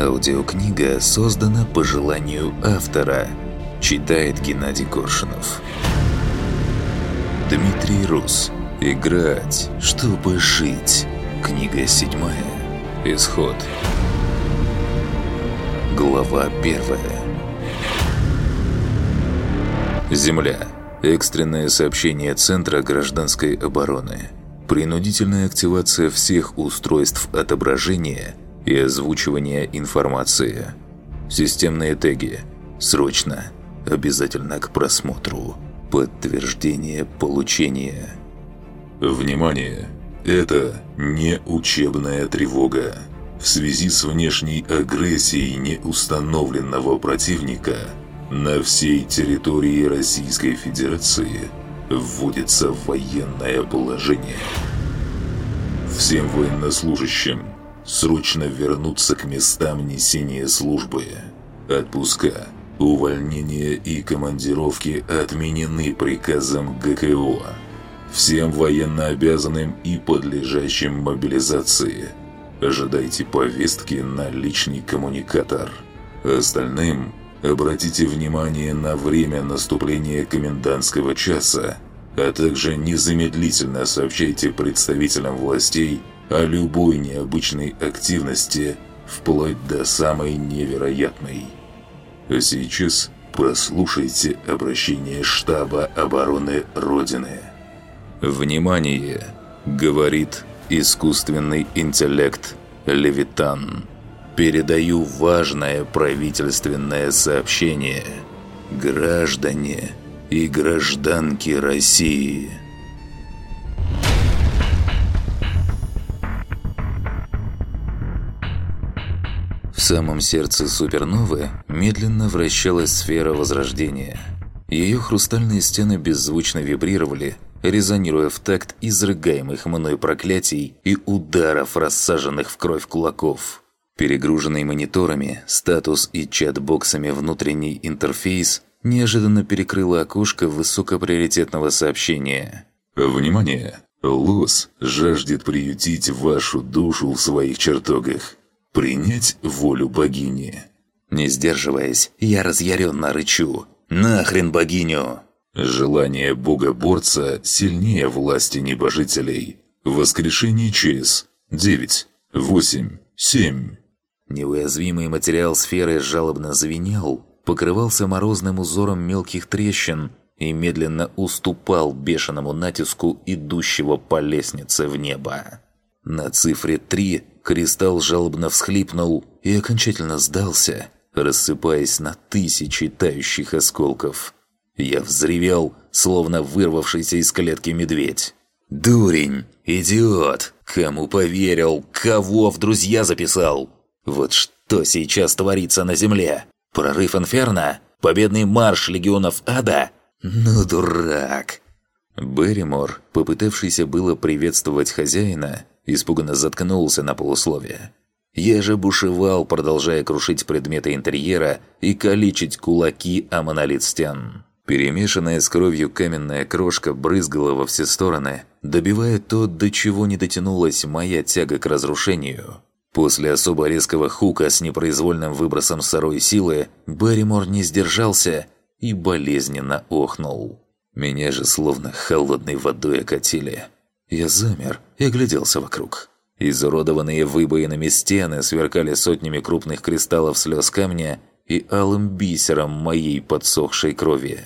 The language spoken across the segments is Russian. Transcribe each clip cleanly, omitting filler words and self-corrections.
Аудиокнига создана по желанию автора. Читает Геннадий Коршунов. Дмитрий Рус. Играть, чтобы жить. Книга 7. Исход. Глава 1. Земля. Экстренное сообщение Центра гражданской обороны. Принудительная активация всех устройств отображения и озвучивания информации. Системные теги. Срочно. Обязательно к просмотру. Подтверждение получения. Внимание! Это не учебная тревога. В связи с внешней агрессией неустановленного противника на всей территории Российской Федерации вводится военное положение. Всем военнослужащим срочно вернуться к местам несения службы. Отпуска, увольнения и командировки отменены приказом ГКО. Всем военнообязанным и подлежащим мобилизации ожидайте повестки на личный коммуникатор. Остальным обратите внимание на время наступления комендантского часа, а также незамедлительно сообщайте представителям властей о любой необычной активности, вплоть до самой невероятной. А сейчас прослушайте обращение штаба обороны Родины. Внимание! Говорит искусственный интеллект Левитан. Передаю важное правительственное сообщение. Граждане и гражданки России. В самом сердце суперновы медленно вращалась сфера Возрождения. Ее хрустальные стены беззвучно вибрировали, резонируя в такт изрыгаемых мной проклятий и ударов, рассаженных в кровь кулаков. Перегруженный мониторами, статус и чат-боксами внутренний интерфейс неожиданно перекрыло окошко высокоприоритетного сообщения. Внимание! Лос жаждет приютить вашу душу в своих чертогах. Принять волю богини. Не сдерживаясь, я разъяренно рычу. «Нахрен богиню!» Желание богоборца сильнее власти небожителей. Воскрешение через 9, 8, 7. Неуязвимый материал сферы жалобно звенел, покрывался морозным узором мелких трещин и медленно уступал бешеному натиску идущего по лестнице в небо. На цифре 3 кристалл жалобно всхлипнул и окончательно сдался, рассыпаясь на тысячи тающих осколков. Я взревел, словно вырвавшийся из клетки медведь. «Дурень! Идиот! Кому поверил? Кого в друзья записал? Вот что сейчас творится на земле? Прорыв Инферно? Победный марш легионов Ада? Ну, дурак!» Берримор, попытавшийся было приветствовать хозяина, испуганно заткнулся на полусловие. Я же бушевал, продолжая крушить предметы интерьера и калечить кулаки о монолит стен. Перемешанная с кровью каменная крошка брызгала во все стороны, добивая то, до чего не дотянулась моя тяга к разрушению. После особо резкого хука с непроизвольным выбросом сырой силы Берримор не сдержался и болезненно охнул. Меня же словно холодной водой окатили. Я замер и огляделся вокруг. Изуродованные выбоинами стены сверкали сотнями крупных кристаллов слез камня и алым бисером моей подсохшей крови.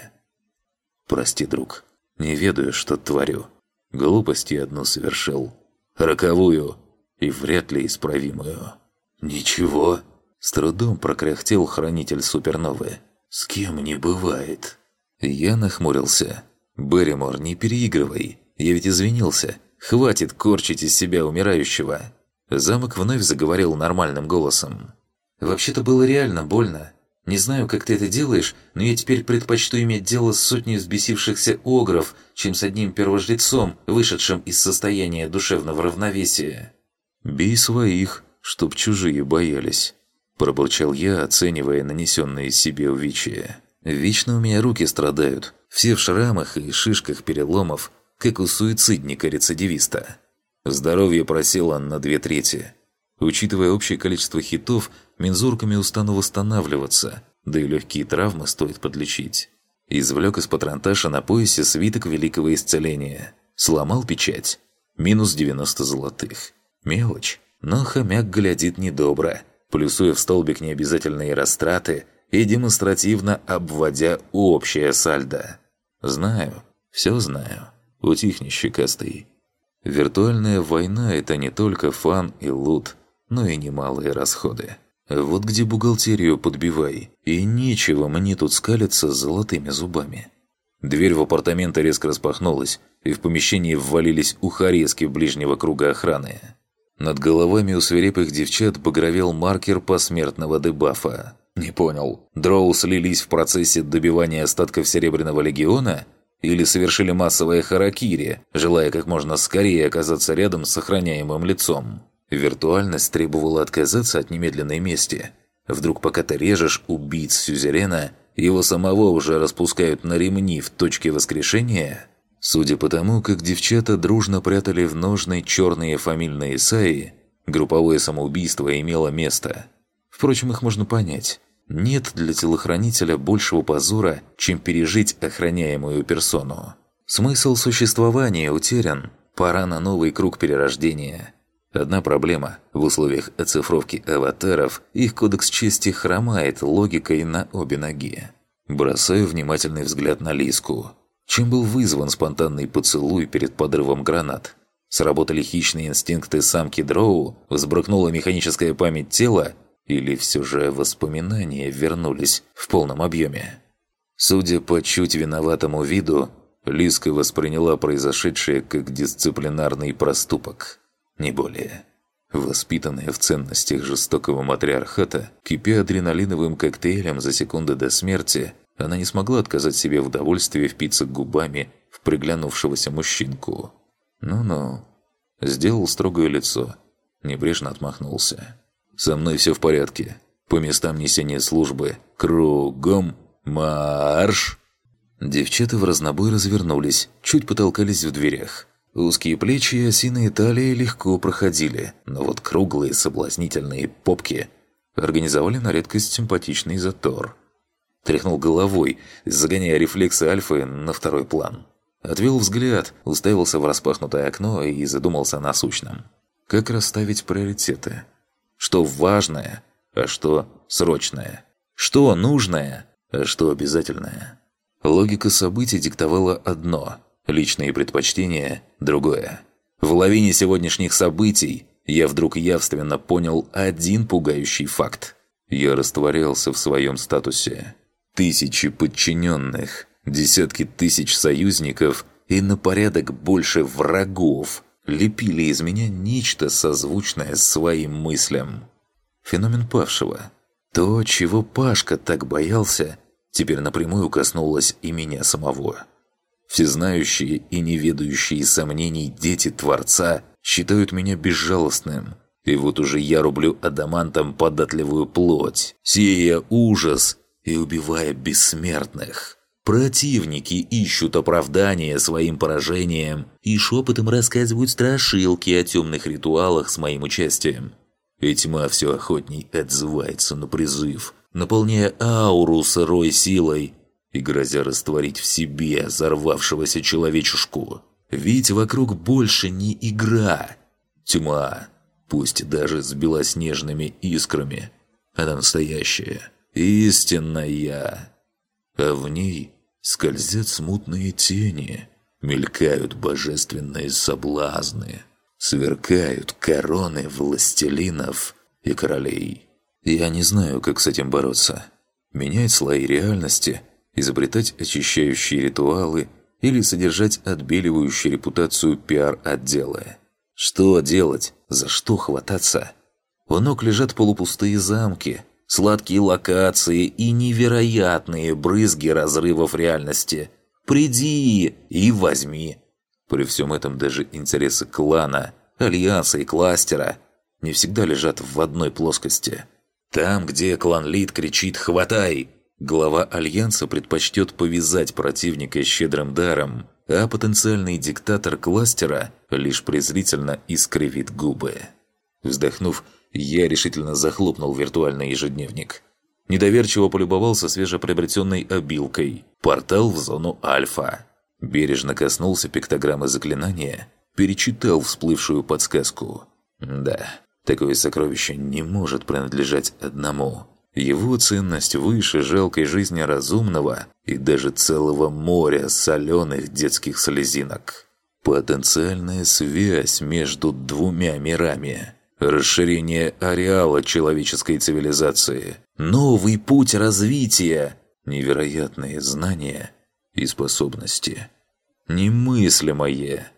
«Прости, друг, не ведаю, что творю. Глупость я одну совершил. Роковую и вряд ли исправимую». «Ничего?» – с трудом прокряхтел хранитель суперновы. «С кем не бывает». Я нахмурился. «Берримор, не переигрывай. Я ведь извинился. Хватит корчить из себя умирающего». Замок вновь заговорил нормальным голосом. «Вообще-то было реально больно. Не знаю, как ты это делаешь, но я теперь предпочту иметь дело с сотней взбесившихся огров, чем с одним первожрецом, вышедшим из состояния душевного равновесия». «Бей своих, чтоб чужие боялись», – пробурчал я, оценивая нанесенные себе увечья. «Вечно у меня руки страдают, все в шрамах и шишках переломов, как у суицидника-рецидивиста. Здоровье просело на 2/3. Учитывая общее количество хитов, мензурками устану восстанавливаться, да и легкие травмы стоит подлечить. Извлек из патронташа на поясе свиток великого исцеления. Сломал печать. Минус 90 золотых. Мелочь, но хомяк глядит недобро, плюсуя в столбик необязательные растраты и демонстративно обводя общее сальдо. Знаю, все знаю. Утихни, щекастый. Виртуальная война – это не только фан и лут, но и немалые расходы. Вот где бухгалтерию подбивай, и нечего мне тут скалиться с золотыми зубами. Дверь в апартаменты резко распахнулась, и в помещении ввалились ухарезки ближнего круга охраны. Над головами у свирепых девчат багровел маркер посмертного дебафа. Не понял, дроу слились в процессе добивания остатков Серебряного Легиона? Или совершили массовое харакири, желая как можно скорее оказаться рядом с охраняемым лицом? Виртуальность требовала отказаться от немедленной мести. Вдруг пока ты режешь убийц сюзерена, его самого уже распускают на ремни в точке воскрешения? Судя по тому, как девчата дружно прятали в ножны черные фамильные саи, групповое самоубийство имело место. Впрочем, их можно понять. Нет для телохранителя большего позора, чем пережить охраняемую персону. Смысл существования утерян. Пора на новый круг перерождения. Одна проблема. В условиях оцифровки аватаров их кодекс чести хромает логикой на обе ноги. Бросаю внимательный взгляд на Лиску. Чем был вызван спонтанный поцелуй перед подрывом гранат? Сработали хищные инстинкты самки Дроу? Взбрыкнула механическая память тела? Или все же воспоминания вернулись в полном объеме? Судя по чуть виноватому виду, Лиска восприняла произошедшее как дисциплинарный проступок. Не более. Воспитанная в ценностях жестокого матриархата, кипя адреналиновым коктейлем за секунды до смерти, она не смогла отказать себе в удовольствии впиться губами в приглянувшегося мужчинку. Ну-ну. Сделал строгое лицо. Небрежно отмахнулся. «Со мной все в порядке. По местам несения службы. Кругом марш!» Девчата в разнобой развернулись, чуть потолкались в дверях. Узкие плечи и осиные талии легко проходили, но вот круглые соблазнительные попки организовали на редкость симпатичный затор. Тряхнул головой, загоняя рефлексы альфы на второй план. Отвел взгляд, уставился в распахнутое окно и задумался о насущном. Как расставить приоритеты? Что важное, а что срочное? Что нужное, а что обязательное? Логика событий диктовала одно – личные предпочтения – другое. В лавине сегодняшних событий я вдруг явственно понял один пугающий факт. Я растворялся в своем статусе. Тысячи подчиненных, десятки тысяч союзников и на порядок больше врагов лепили из меня нечто созвучное своим мыслям. Феномен павшего. То, чего Пашка так боялся, теперь напрямую коснулось и меня самого. Всезнающие и неведающие сомнений дети Творца считают меня безжалостным. И вот уже я рублю адамантом податливую плоть, сея ужас и убивая бессмертных. Противники ищут оправдания своим поражениям и шепотом рассказывают страшилки о темных ритуалах с моим участием. И тьма все охотней отзывается на призыв, наполняя ауру сырой силой и грозя растворить в себе взорвавшегося человечушку. Ведь вокруг больше не игра. Тьма, пусть даже с белоснежными искрами, она настоящая, истинная. А в ней скользят смутные тени, мелькают божественные соблазны, сверкают короны властелинов и королей. Я не знаю, как с этим бороться. Менять слои реальности, изобретать очищающие ритуалы или содержать отбеливающую репутацию пиар-отдела. Что делать? За что хвататься? У ног лежат полупустые замки, сладкие локации и невероятные брызги разрывов реальности. Приди и возьми. При всем этом даже интересы клана, альянса и кластера не всегда лежат в одной плоскости. Там, где клан Лид кричит «Хватай!», глава альянса предпочтет повязать противника щедрым даром, а потенциальный диктатор кластера лишь презрительно искривит губы. Вздохнув, я решительно захлопнул виртуальный ежедневник. Недоверчиво полюбовался свежеприобретенной обилкой. Портал в зону Альфа. Бережно коснулся пиктограммы заклинания, перечитал всплывшую подсказку. Да, такое сокровище не может принадлежать одному. Его ценность выше жалкой жизни разумного и даже целого моря соленых детских слезинок. Потенциальная связь между двумя мирами. Расширение ареала человеческой цивилизации. Новый путь развития. Невероятные знания и способности. Немыслимое.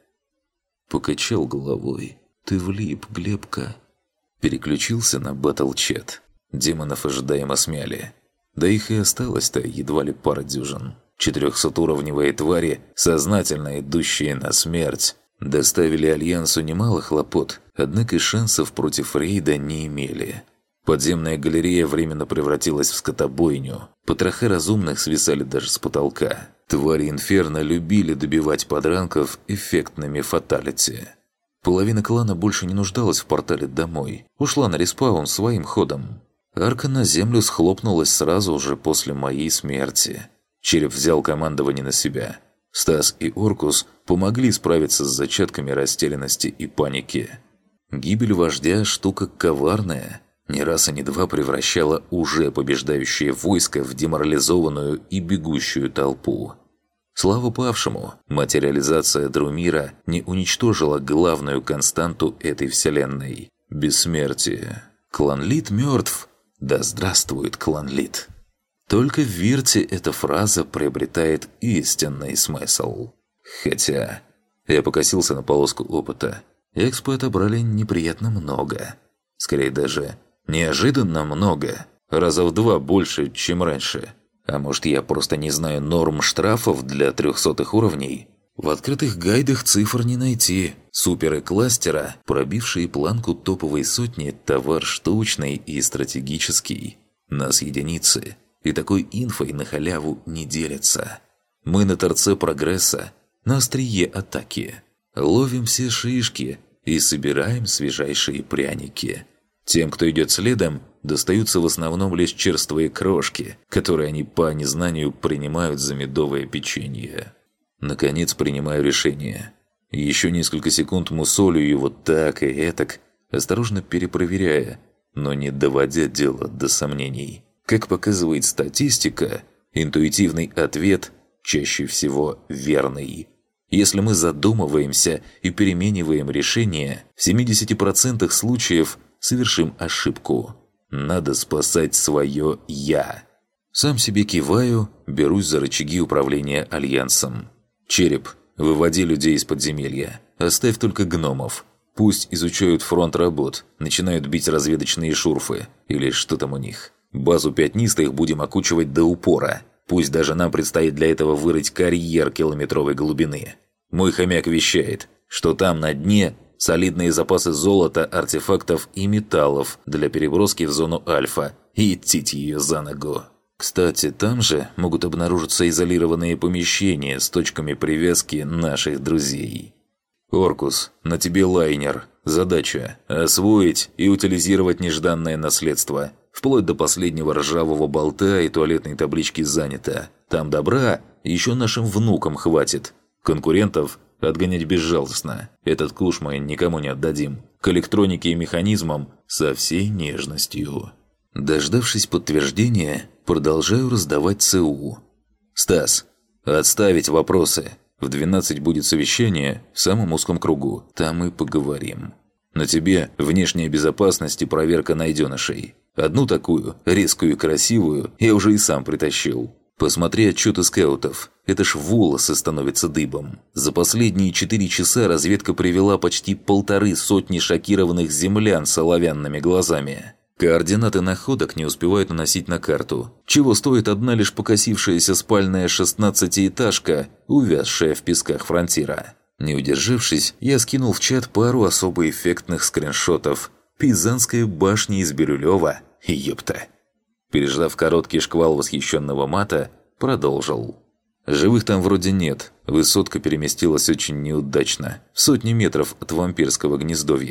Покачал головой. Ты влип, Глебка. Переключился на батл-чат. Демонов ожидаемо смяли. Да их и осталось-то едва ли пара дюжин. 400-уровневые твари, сознательно идущие на смерть, доставили Альянсу немало хлопот, однако шансов против рейда не имели. Подземная галерея временно превратилась в скотобойню. Потроха разумных свисали даже с потолка. Твари Инферно любили добивать подранков эффектными фаталити. Половина клана больше не нуждалась в портале домой. Ушла на респаун своим ходом. Арка на землю схлопнулась сразу же после моей смерти. Череп взял командование на себя. Стас и Оркус помогли справиться с зачатками растерянности и паники. Гибель вождя – штука коварная. Не раз и не два превращала уже побеждающее войско в деморализованную и бегущую толпу. Слава павшему, материализация Друмира не уничтожила главную константу этой вселенной – бессмертие. Клан Лид мертв. Да здравствует Клан Лид. Только в Вирте эта фраза приобретает истинный смысл. Хотя... Я покосился на полоску опыта. Экспы отобрали неприятно много. Скорее даже неожиданно много. Раза в 2 больше, чем раньше. А может, я просто не знаю норм штрафов для 300-х уровней? В открытых гайдах цифр не найти. Суперы кластера, пробившие планку топовой сотни, товар штучный и стратегический. Нас единицы. И такой инфой на халяву не делятся. Мы на торце прогресса, на острие атаки. Ловим все шишки и собираем свежайшие пряники. Тем, кто идет следом, достаются в основном лишь черствые крошки, которые они по незнанию принимают за медовое печенье. Наконец принимаю решение. Еще несколько секунд мусолю его так и этак, осторожно перепроверяя, но не доводя дело до сомнений. Как показывает статистика, интуитивный ответ чаще всего верный. Если мы задумываемся и перемениваем решение, в 70% случаев совершим ошибку. Надо спасать свое «я». Сам себе киваю, берусь за рычаги управления Альянсом. Череп, выводи людей из подземелья. Оставь только гномов. Пусть изучают фронт работ, начинают бить разведочные шурфы. Или что там у них. Базу пятнистых будем окучивать до упора. Пусть даже нам предстоит для этого вырыть карьер километровой глубины. Мой хомяк вещает, что там на дне солидные запасы золота, артефактов и металлов для переброски в зону Альфа и идти ее за ногу. Кстати, там же могут обнаружиться изолированные помещения с точками привязки наших друзей. Оркус, на тебе лайнер. Задача – освоить и утилизировать нежданное наследство. Вплоть до последнего ржавого болта и туалетной таблички занято. Там добра еще нашим внукам хватит. Конкурентов отгонять безжалостно. Этот куш мы никому не отдадим. К электронике и механизмам со всей нежностью. Дождавшись подтверждения, продолжаю раздавать ЦУ. «Стас, отставить вопросы. В 12 будет совещание в самом узком кругу. Там и поговорим. На тебе внешняя безопасность и проверка найденышей. Одну такую, резкую и красивую, я уже и сам притащил. Посмотри отчеты скаутов. Это ж волосы становятся дыбом. За последние 4 часа разведка привела почти 150 шокированных землян с оловянными глазами. Координаты находок не успевают наносить на карту. Чего стоит одна лишь покосившаяся спальная 16-этажка, увязшая в песках фронтира. Не удержавшись, я скинул в чат пару особо эффектных скриншотов. Пизанская башня из Бирюлева. Ёпта. Переждав короткий шквал восхищенного мата, продолжил. Живых там вроде нет. Высотка переместилась очень неудачно. В сотни метров от вампирского гнездовья.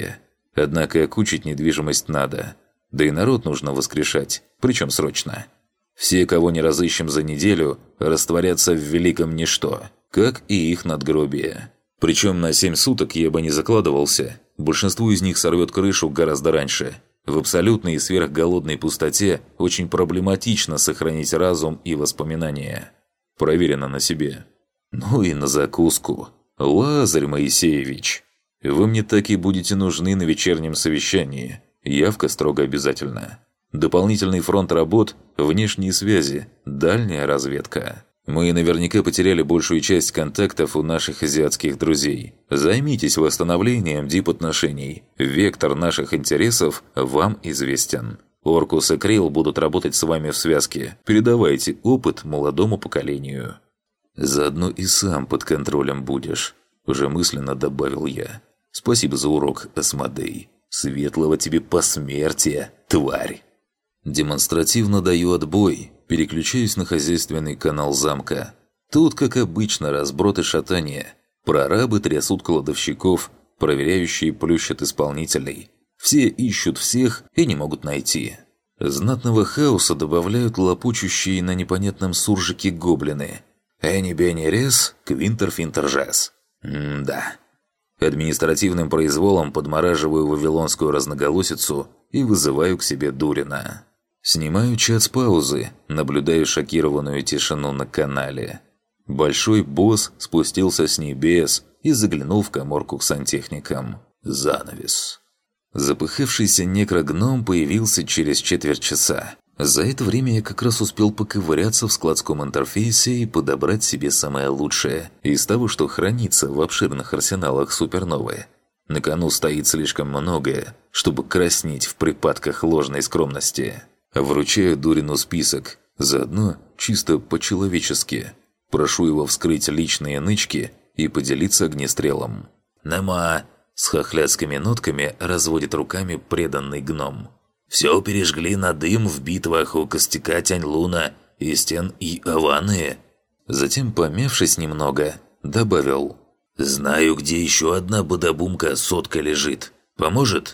Однако окучить недвижимость надо. Да и народ нужно воскрешать, причем срочно. Все, кого не разыщем за неделю, растворятся в великом ничто, как и их надгробие. Причем на 7 суток я бы не закладывался. Большинству из них сорвет крышу гораздо раньше. В абсолютной и сверхголодной пустоте очень проблематично сохранить разум и воспоминания. Проверено на себе. Ну и на закуску. Лазарь Моисеевич, вы мне так и будете нужны на вечернем совещании. Явка строго обязательна. Дополнительный фронт работ, внешние связи, дальняя разведка. Мы наверняка потеряли большую часть контактов у наших азиатских друзей. Займитесь восстановлением дипотношений. Вектор наших интересов вам известен. Оркус и Крилл будут работать с вами в связке. Передавайте опыт молодому поколению. Заодно и сам под контролем будешь. Уже мысленно добавил я. Спасибо за урок, Асмодей. Светлого тебе посмертия, тварь. Демонстративно даю отбой, переключаюсь на хозяйственный канал замка. Тут, как обычно, разброд и шатание. Прорабы трясут кладовщиков, проверяющие плющат исполнителей. Все ищут всех и не могут найти. Знатного хаоса добавляют лопучущие на непонятном суржике гоблины. Эни-бени-рез, квинтер-финтер-жез. Да. Административным произволом подмораживаю вавилонскую разноголосицу и вызываю к себе Дурина. Снимаю чат с паузы, наблюдаю шокированную тишину на канале. Большой босс спустился с небес и заглянул в каморку к сантехникам. Занавес. Запыхавшийся некрогном появился через четверть часа. За это время я как раз успел поковыряться в складском интерфейсе и подобрать себе самое лучшее из того, что хранится в обширных арсеналах суперновой. На кону стоит слишком многое, чтобы краснеть в припадках ложной скромности. Вручаю Дурину список, заодно чисто по-человечески. Прошу его вскрыть личные нычки и поделиться огнестрелом. «Нема!» – с хохлядскими нотками разводит руками преданный гном. «Все пережгли на дым в битвах у костяка Тянь-Луна и стен и Аваны». Затем, помявшись немного, добавил: «Знаю, где еще одна бадабумка сотка лежит. Поможет?»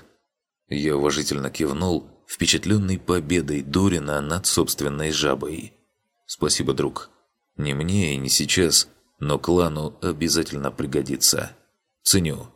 Я уважительно кивнул, впечатленный победой Дурина над собственной жабой. «Спасибо, друг. Не мне и не сейчас, но клану обязательно пригодится. Ценю».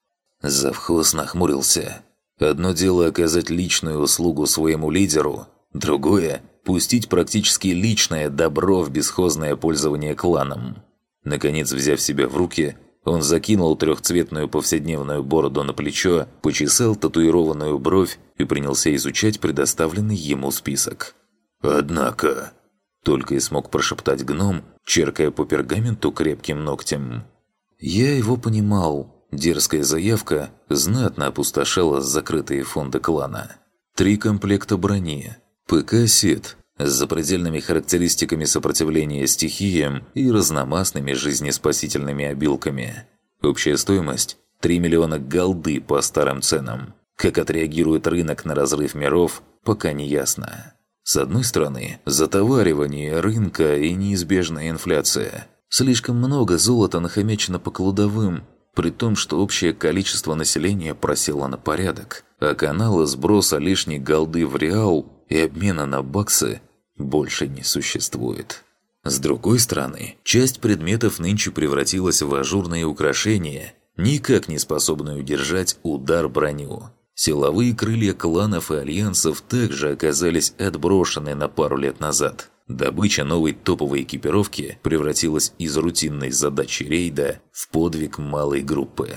Завхоз нахмурился. Одно дело оказать личную услугу своему лидеру, другое – пустить практически личное добро в бесхозное пользование кланом. Наконец, взяв себя в руки, он закинул трехцветную повседневную бороду на плечо, почесал татуированную бровь и принялся изучать предоставленный ему список. «Однако...» – только и смог прошептать гном, черкая по пергаменту крепким ногтем. Я его понимал. Дерзкая заявка знатно опустошала закрытые фонды клана. 3 комплекта брони, ПК-сет с запредельными характеристиками сопротивления стихиям и разномастными жизнеспасительными обилками. Общая стоимость – 3 миллиона голды по старым ценам. Как отреагирует рынок на разрыв миров, пока не ясно. С одной стороны, затоваривание рынка и неизбежная инфляция. Слишком много золота нахомячено по кладовым, при том, что общее количество населения просело на порядок, а канала сброса лишней голды в реал и обмена на баксы больше не существует. С другой стороны, часть предметов нынче превратилась в ажурные украшения, никак не способные удержать удар броню. Силовые крылья кланов и альянсов также оказались отброшены на пару лет назад. Добыча новой топовой экипировки превратилась из рутинной задачи рейда в подвиг малой группы.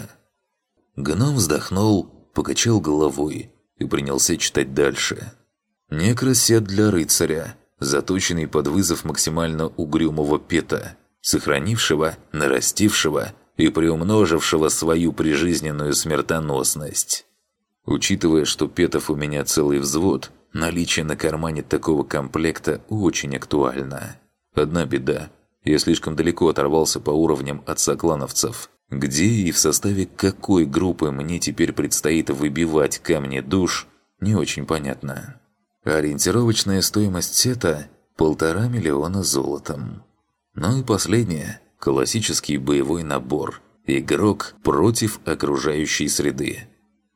Гном вздохнул, покачал головой и принялся читать дальше. Некросет для рыцаря, заточенный под вызов максимально угрюмого пета, сохранившего, нарастившего и приумножившего свою прижизненную смертоносность. Учитывая, что петов у меня целый взвод, наличие на кармане такого комплекта очень актуально. Одна беда. Я слишком далеко оторвался по уровням от соклановцев. Где и в составе какой группы мне теперь предстоит выбивать камни душ, не очень понятно. Ориентировочная стоимость сета – 1,5 миллиона золотом. Ну и последнее – классический боевой набор. Игрок против окружающей среды.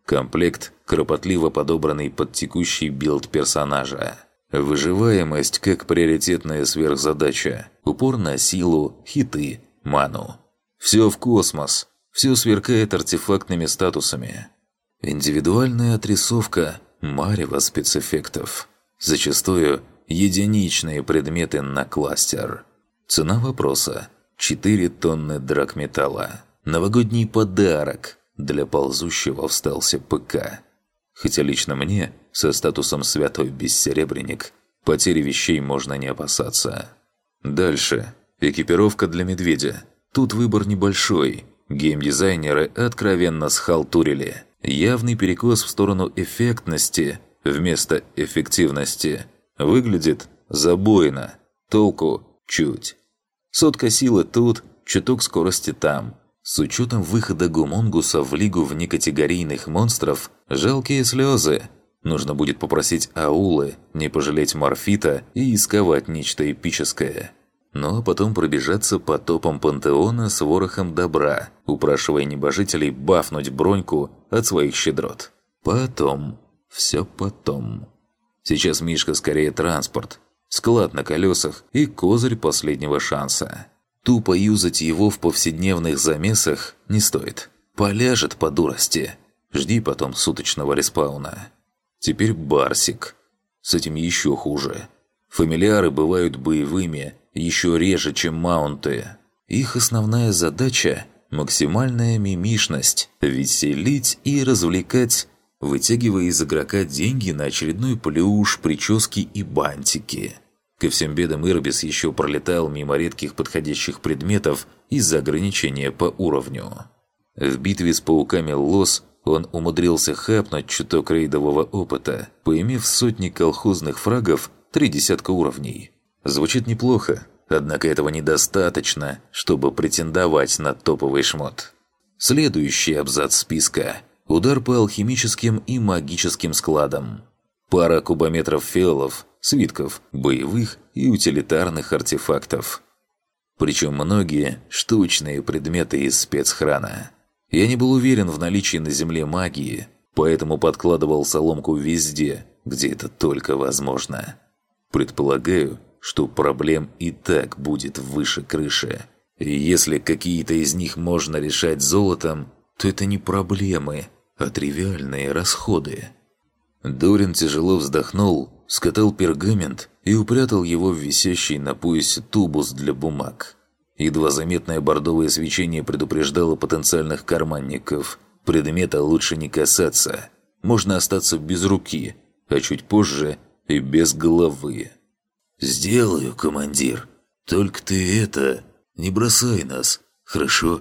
Комплект, кропотливо подобранный под текущий билд персонажа. Выживаемость как приоритетная сверхзадача. Упор на силу, хиты, ману. Все в космос. Все сверкает артефактными статусами. Индивидуальная отрисовка, марево спецэффектов. Зачастую единичные предметы на кластер. Цена вопроса – 4 тонны драгметалла. Новогодний подарок для ползущего в стелсе ПК. Хотя лично мне, со статусом «Святой Бессеребренник», потери вещей можно не опасаться. Дальше. Экипировка для медведя. Тут выбор небольшой. Геймдизайнеры откровенно схалтурили. Явный перекос в сторону эффектности вместо эффективности. Выглядит забойно. Толку чуть. Сотка силы тут, чуток скорости там. С учетом выхода гумонгуса в лигу внекатегорийных монстров, жалкие слезы. Нужно будет попросить аулы, не пожалеть морфита и исковать нечто эпическое. Ну а потом пробежаться по топам пантеона с ворохом добра, упрашивая небожителей бафнуть броньку от своих щедрот. Потом. Все потом. Сейчас Мишка скорее транспорт. Склад на колесах и козырь последнего шанса. Тупо юзать его в повседневных замесах не стоит. Поляжет по дурости. Жди потом суточного респауна. Теперь Барсик. С этим еще хуже. Фамильяры бывают боевыми еще реже, чем маунты. Их основная задача – максимальная мимишность, веселить и развлекать, вытягивая из игрока деньги на очередной плюш, прически и бантики. Ко всем бедам Ирбис еще пролетал мимо редких подходящих предметов из-за ограничения по уровню. В битве с пауками Лос он умудрился хапнуть чуток рейдового опыта, поимев сотни колхозных фрагов 30 уровней. Звучит неплохо, однако этого недостаточно, чтобы претендовать на топовый шмот. Следующий абзац списка – удар по алхимическим и магическим складам. Пара кубометров фиолов, свитков, боевых и утилитарных артефактов. Причем многие – штучные предметы из спецхрана. Я не был уверен в наличии на Земле магии, поэтому подкладывал соломку везде, где это только возможно. Предполагаю, что проблем и так будет выше крыши. И если какие-то из них можно решать золотом, то это не проблемы, а тривиальные расходы. Дорин тяжело вздохнул, скатал пергамент и упрятал его в висящий на поясе тубус для бумаг. Едва заметное бордовое свечение предупреждало потенциальных карманников. Предмета лучше не касаться. Можно остаться без руки, а чуть позже и без головы. «Сделаю, командир. Только ты не бросай нас, хорошо?»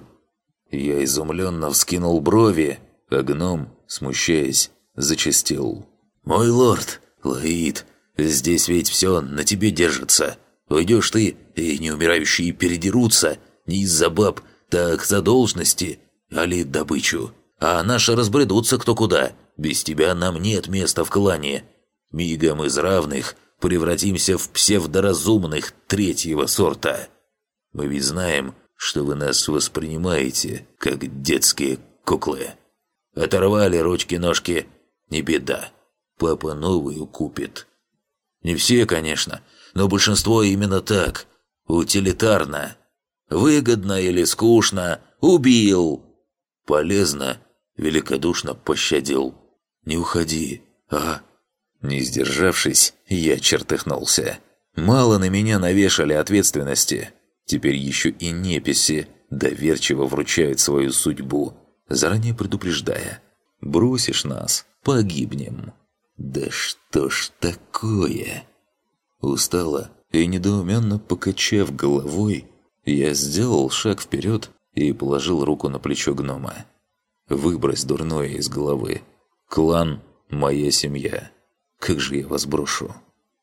Я изумленно вскинул брови, а гном, смущаясь, зачастил. «Мой лорд, Лаид, здесь ведь все на тебе держится. Уйдешь ты, и неумирающие передерутся не из-за баб, так за должности, али добычу. А наши разбредутся кто куда. Без тебя нам нет места в клане. Мигом из равных превратимся в псевдоразумных третьего сорта. Мы ведь знаем, что вы нас воспринимаете, как детские куклы. Оторвали ручки-ножки, не беда. Папа новую купит. Не все, конечно, но большинство именно так. Утилитарно. Выгодно или скучно – убил. Полезно – великодушно пощадил. Не уходи, а? Не сдержавшись, я чертыхнулся. Мало на меня навешали ответственности. Теперь еще и неписи доверчиво вручают свою судьбу, заранее предупреждая. Бросишь нас – погибнем. Да что ж такое? Устало и недоуменно покачав головой, я сделал шаг вперед и положил руку на плечо гнома. Выбрось дурное из головы. Клан – моя семья. Как же я вас брошу?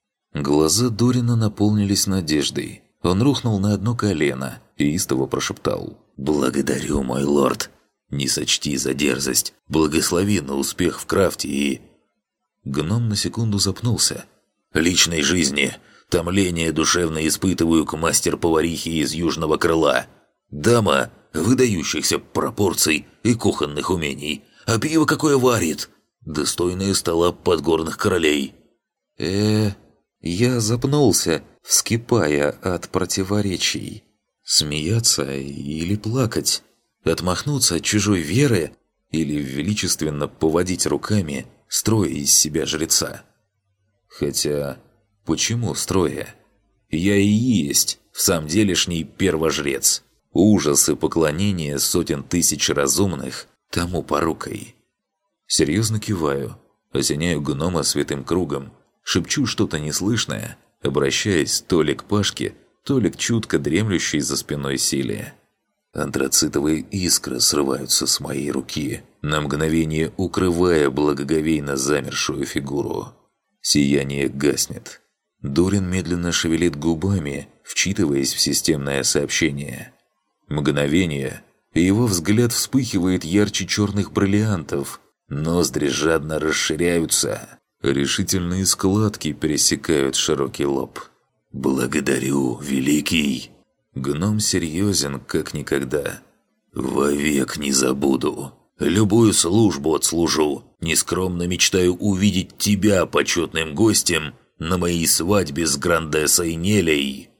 Глаза Дорина наполнились надеждой. Он рухнул на одно колено и истово прошептал: «Благодарю, мой лорд. Не сочти за дерзость. Благослови на успех в крафте и...» Гном на секунду запнулся. «Личной жизни. Томление душевно испытываю к мастер-поварихе из Южного Крыла. Дама выдающихся пропорций и кухонных умений. А пиво какое варит? Достойное стола подгорных королей». Я запнулся, вскипая от противоречий. Смеяться или плакать? Отмахнуться от чужой веры или величественно поводить руками, строя из себя жреца? Хотя, почему строя? Я и есть в самом делешний первожрец. Ужас и поклонение сотен тысяч разумных тому порукой. Серьезно киваю, осеняю гнома святым кругом, шепчу что-то неслышное, обращаясь то ли к Пашке, то ли к чутко дремлющей за спиной силе. Антрацитовые искры срываются с моей руки, на мгновение укрывая благоговейно замершую фигуру. Сияние гаснет. Дорин медленно шевелит губами, вчитываясь в системное сообщение. Мгновение, и его взгляд вспыхивает ярче черных бриллиантов. Ноздри жадно расширяются. Решительные складки пересекают широкий лоб. «Благодарю, Великий!» Гном серьезен, как никогда. «Вовек не забуду. Любую службу отслужу. Нескромно мечтаю увидеть тебя почетным гостем на моей свадьбе с Грандессой Нелей».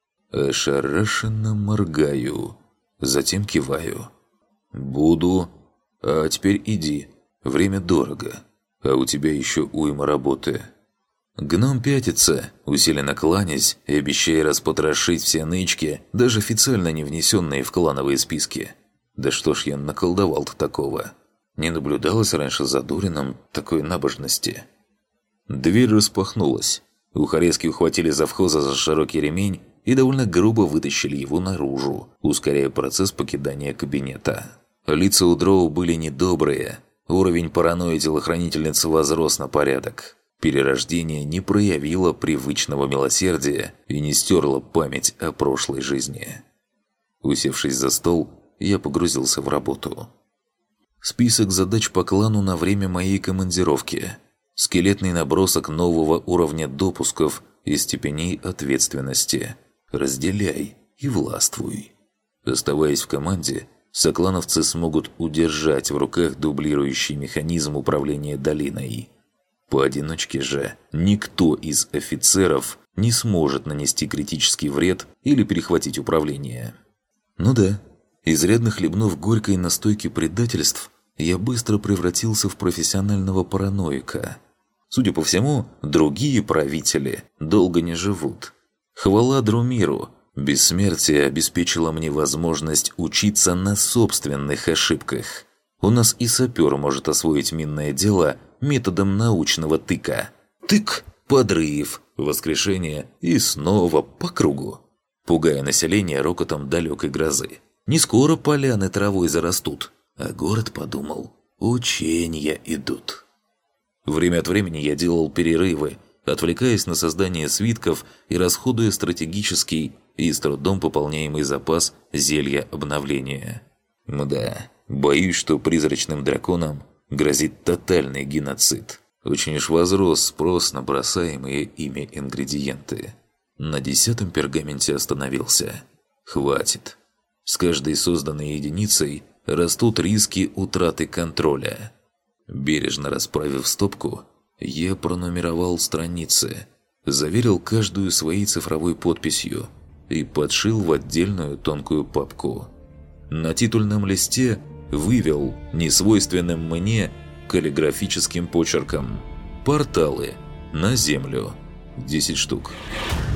Ошарашенно моргаю, затем киваю. «Буду. А теперь иди. Время дорого. А у тебя еще уйма работы». Гном пятится, усиленно кланясь и обещая распотрошить все нычки, даже официально не внесенные в клановые списки. Да что ж я наколдовал-то такого? Не наблюдалось раньше за Дорином такой набожности. Дверь распахнулась. Ухарезки ухватили завхоза за широкий ремень и довольно грубо вытащили его наружу, ускоряя процесс покидания кабинета. Лица у дроу были недобрые. Уровень паранойи телохранительницы возрос на порядок. Перерождение не проявило привычного милосердия и не стерло память о прошлой жизни. Усевшись за стол, я погрузился в работу. Список задач по клану на время моей командировки. Скелетный набросок нового уровня допусков и степеней ответственности. Разделяй и властвуй. Оставаясь в команде, соклановцы смогут удержать в руках дублирующий механизм управления долиной. Поодиночке же никто из офицеров не сможет нанести критический вред или перехватить управление. Ну да, изрядно хлебнув горькой настойки предательств, я быстро превратился в профессионального параноика. Судя по всему, другие правители долго не живут. Хвала Друмиру, бессмертие обеспечило мне возможность учиться на собственных ошибках. У нас и сапер может освоить минное дело методом научного тыка. Тык, подрыв, воскрешение и снова по кругу, пугая население рокотом далекой грозы. Не скоро поляны травой зарастут, а город подумал, учения идут. Время от времени я делал перерывы, отвлекаясь на создание свитков и расходуя стратегический и с трудом пополняемый запас зелья обновления. Мда, боюсь, что призрачным драконам грозит тотальный геноцид. Очень уж возрос спрос на бросаемые ими ингредиенты. На 10-м пергаменте остановился. Хватит. С каждой созданной единицей растут риски утраты контроля. Бережно расправив стопку, я пронумеровал страницы, заверил каждую своей цифровой подписью и подшил в отдельную тонкую папку. На титульном листе вывел несвойственным мне каллиграфическим почерком: «Порталы на Землю. 10 штук».